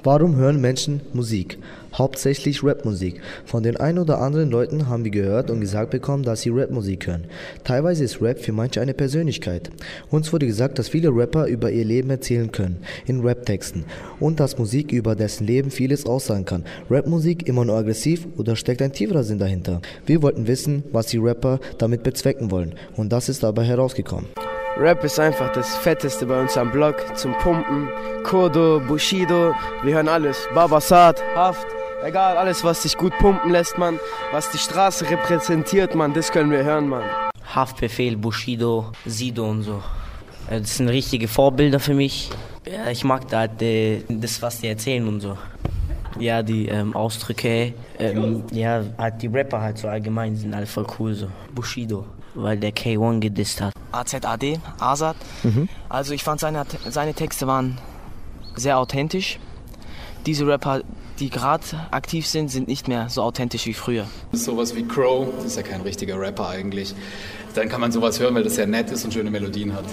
Warum hören Menschen Musik? Hauptsächlich Rapmusik. Von den ein oder anderen Leuten haben wir gehört und gesagt bekommen, dass sie Rapmusik hören. Teilweise ist Rap für manche eine Persönlichkeit. Uns wurde gesagt, dass viele Rapper über ihr Leben erzählen können, in Raptexten. Und dass Musik über dessen Leben vieles aussagen kann. Rapmusik immer nur aggressiv oder steckt ein tieferer Sinn dahinter? Wir wollten wissen, was die Rapper damit bezwecken wollen. Und das ist dabei herausgekommen. Rap ist einfach das Fetteste bei uns am Block, zum Pumpen, Kodo, Bushido, wir hören alles, Babasat, Haft, egal, alles was sich gut pumpen lässt, man, was die Straße repräsentiert, man, das können wir hören, man. Haftbefehl, Bushido, Sido und so. Das sind richtige Vorbilder für mich. Ja, ich mag da halt das, was die erzählen und so. Ja, die Ausdrücke, ja, halt die Rapper halt so allgemein sind alle voll cool so. Bushido, weil der K1 gedisst hat. AZAD, Azad. Also ich fand seine Texte waren sehr authentisch. Diese Rapper, die gerade aktiv sind nicht mehr so authentisch wie früher. Sowas wie Crow, das ist ja kein richtiger Rapper eigentlich. Dann kann man sowas hören, weil das sehr nett ist und schöne Melodien hat.